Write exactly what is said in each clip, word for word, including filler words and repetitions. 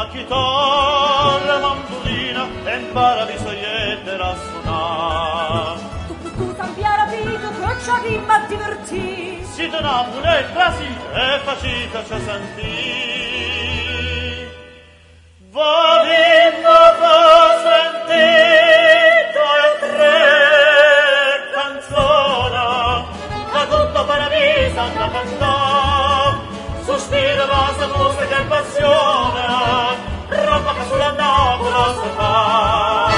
a chi la mandolina e impara a bisogliette a suonare. Tu, tu, t'ampia rapito, che c'ha di ma divertì. Si dona pure quasi e facita ci sentì. Va vinto, va sentito e tre canzona, da tutto paradiso da cantare, sospiro basta musica e passione, roba che sulla tavola si fa.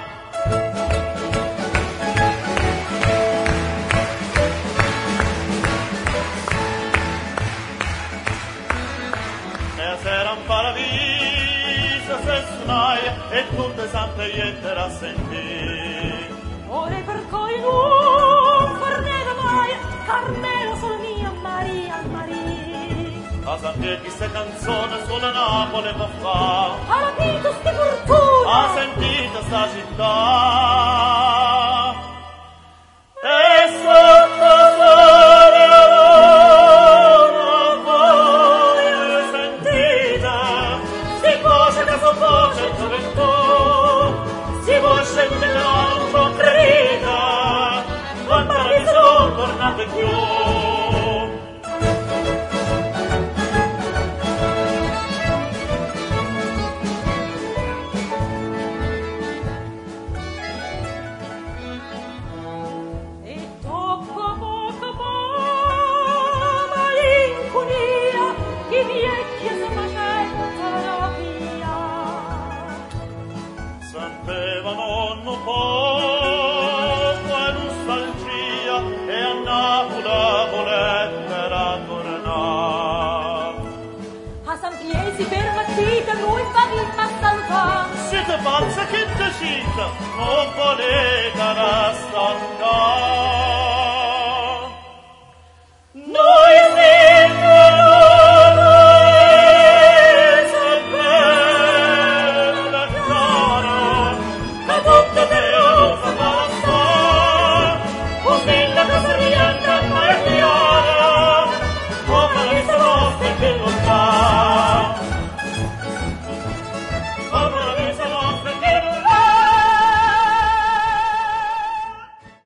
E sera un paradiso se suonaia e tutte sante iettere a sentire. Ora per coi non forneva mai, Carmelo sono mia Maria Maria. A sentire chi se canzone sulla Napoli va fa. Ha rapito sti fortuna. Ha sentito sta città. E sotto sole loro voi sentite. Si voce che so voce gioventù. Si vuol scendere l'altro crida. Qual paradiso tornate più. Sentevano un po' e nostalgia e a Napoli volettero tornare. A San Piesi per mattita noi parliamo a salvare. Siete pazze che decisa, non volete restare. No!